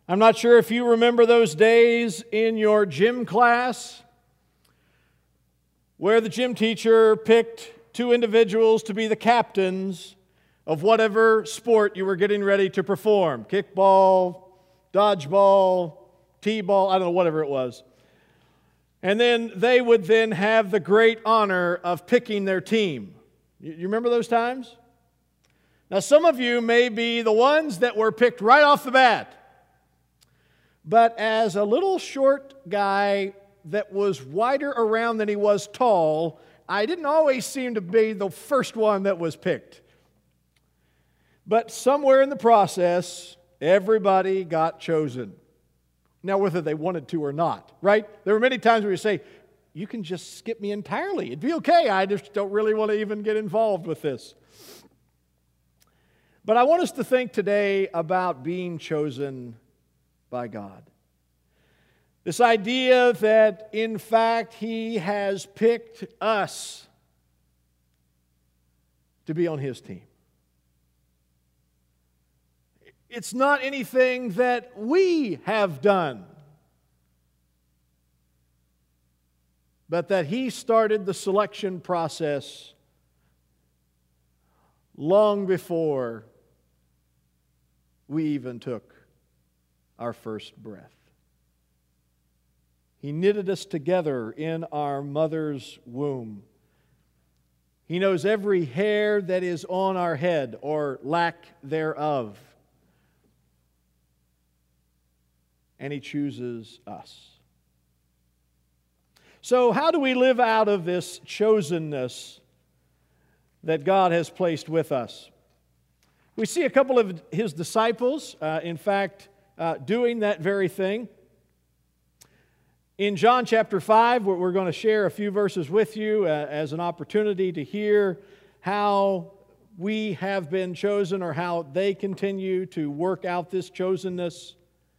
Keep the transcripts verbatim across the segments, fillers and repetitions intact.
I'm not sure if you remember those days in your gym class where the gym teacher picked two individuals to be the captains of whatever sport you were getting ready to perform. Kickball, dodgeball, t-ball, I don't know, whatever it was. And then they would then have the great honor of picking their team. You remember those times? Now, some of you may be the ones that were picked right off the bat. But as a little short guy that was wider around than he was tall, I didn't always seem to be the first one that was picked. But somewhere in the process, everybody got chosen. Now, whether they wanted to or not, right? There were many times where you say, you can just skip me entirely. It'd be okay. I just don't really want to even get involved with this. But I want us to think today about being chosen by God. This idea that, in fact, He has picked us to be on His team. It's not anything that we have done, but that He started the selection process long before we even took our first breath. He knitted us together in our mother's womb. He knows every hair that is on our head or lack thereof. And He chooses us. So how do we live out of this chosenness that God has placed with us? We see a couple of His disciples, uh, in fact, uh, doing that very thing. In John chapter five, we're going to share a few verses with you uh, as an opportunity to hear how we have been chosen or how they continue to work out this chosenness.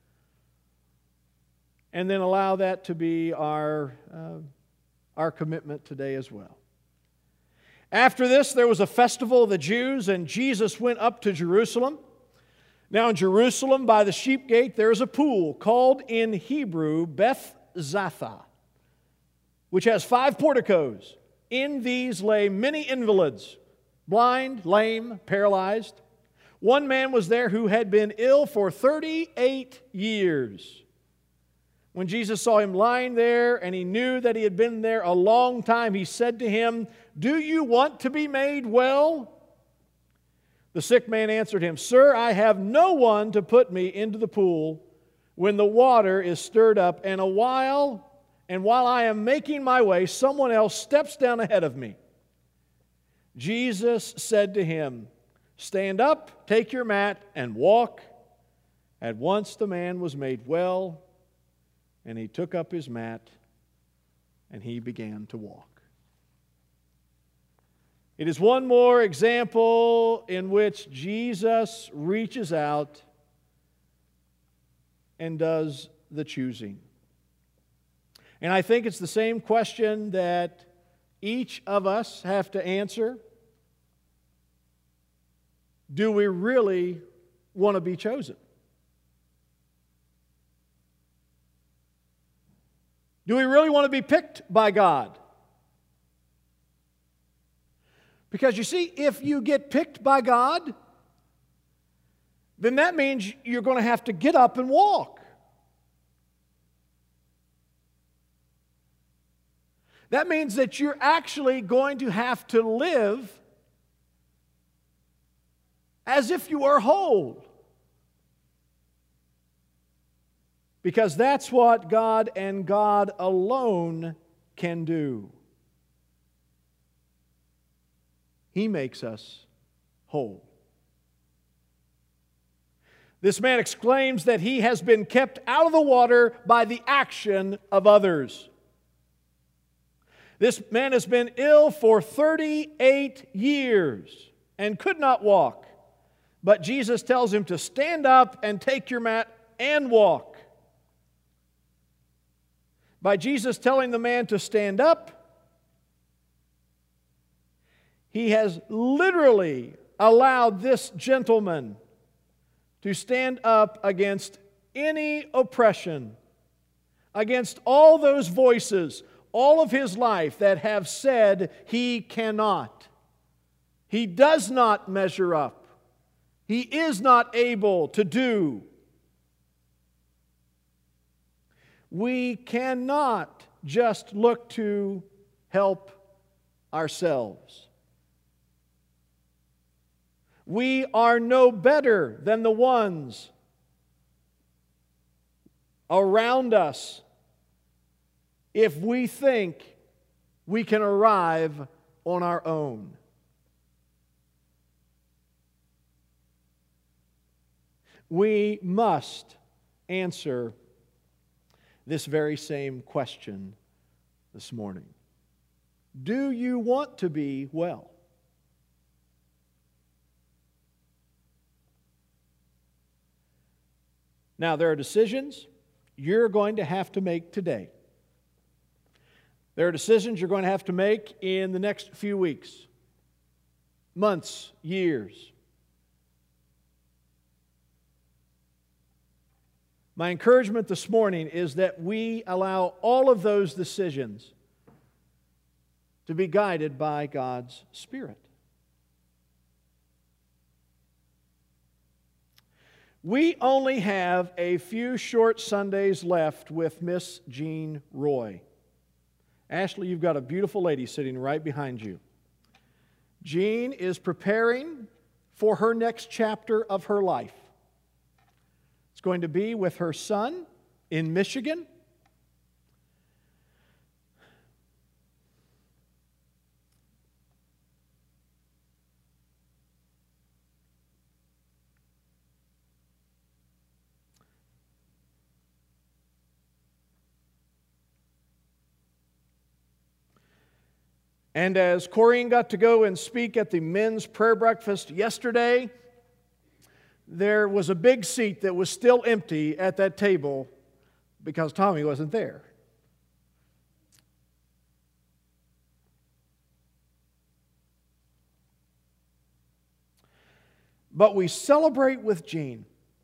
And then allow that to be our, uh, our commitment today as well. After this, there was a festival of the Jews, and Jesus went up to Jerusalem. Now in Jerusalem, by the sheep gate, there is a pool called in Hebrew Beth Zatha, which has five porticos. In these lay many invalids, blind, lame, paralyzed. One man was there who had been ill for thirty-eight years. When Jesus saw him lying there, and He knew that he had been there a long time, He said to him, "Do you want to be made well?" The sick man answered Him, "Sir, I have no one to put me into the pool when the water is stirred up, and a while, and while I am making my way, someone else steps down ahead of me." Jesus said to him, "Stand up, take your mat, and walk." At once the man was made well, and he took up his mat, and he began to walk. It is one more example in which Jesus reaches out and does the choosing. And I think it's the same question that each of us have to answer. Do we really want to be chosen? Do we really want to be picked by God? Because you see, if you get picked by God, then that means you're going to have to get up and walk. That means that you're actually going to have to live as if you are whole. Because that's what God and God alone can do. He makes us whole. This man exclaims that he has been kept out of the water by the action of others. This man has been ill for thirty-eight years and could not walk. But Jesus tells him to stand up and take your mat and walk. By Jesus telling the man to stand up, He has literally allowed this gentleman to stand up against any oppression, against all those voices all of his life that have said he cannot. He does not measure up. He is not able to do. We cannot just look to help ourselves. We are no better than the ones around us if we think we can arrive on our own. We must answer this very same question this morning. Do you want to be well? Now, there are decisions you're going to have to make today. There are decisions you're going to have to make in the next few weeks, months, years. My encouragement this morning is that we allow all of those decisions to be guided by God's Spirit. We only have a few short Sundays left with Miss Jean Roy. Ashley, you've got a beautiful lady sitting right behind you. Jean is preparing for her next chapter of her life. It's going to be with her son in Michigan. And as Corrine got to go and speak at the men's prayer breakfast yesterday, there was a big seat that was still empty at that table because Tommy wasn't there. But we celebrate with Jean,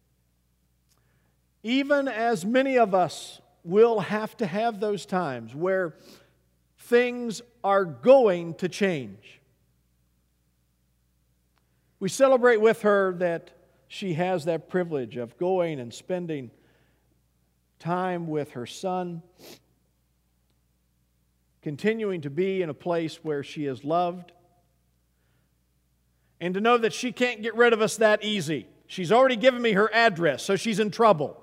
even as many of us will have to have those times where things are going to change. We celebrate with her that she has that privilege of going and spending time with her son, continuing to be in a place where she is loved, and to know that she can't get rid of us that easy. She's already given me her address, so she's in trouble.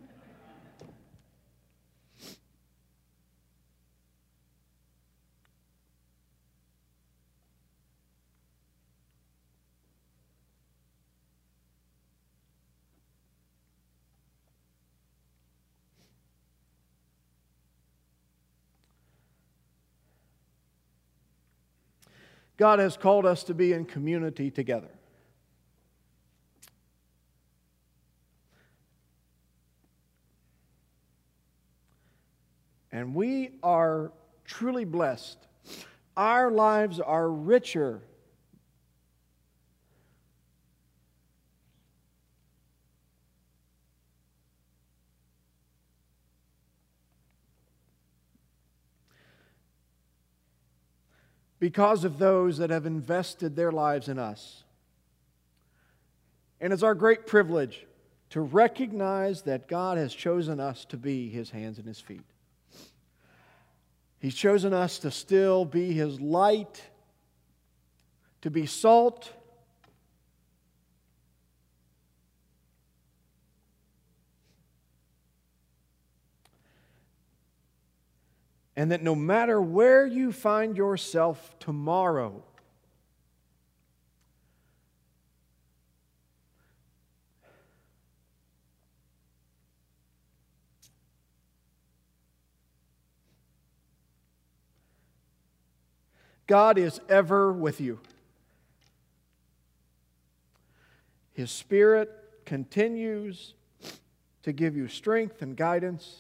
God has called us to be in community together. And we are truly blessed. Our lives are richer because of those that have invested their lives in us. And it's our great privilege to recognize that God has chosen us to be His hands and His feet. He's chosen us to still be His light, to be salt, and that no matter where you find yourself tomorrow, God is ever with you. His Spirit continues to give you strength and guidance.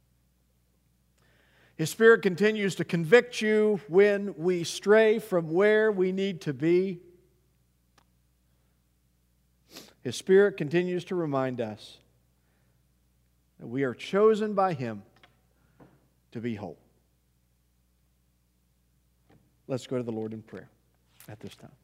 His Spirit continues to convict you when we stray from where we need to be. His Spirit continues to remind us that we are chosen by Him to be whole. Let's go to the Lord in prayer at this time.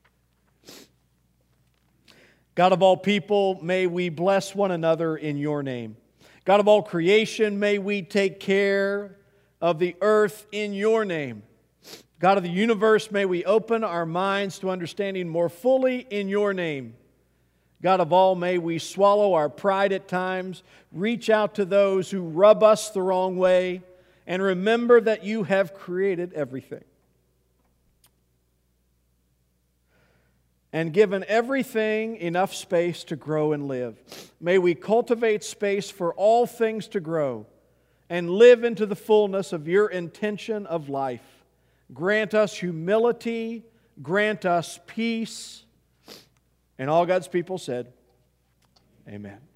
God of all people, may we bless one another in Your name. God of all creation, may we take care of the earth in Your name. God of the universe, may we open our minds to understanding more fully in Your name. God of all, may we swallow our pride at times, reach out to those who rub us the wrong way, and remember that You have created everything and given everything enough space to grow and live. May we cultivate space for all things to grow and live into the fullness of Your intention of life. Grant us humility, grant us peace. And all God's people said, Amen.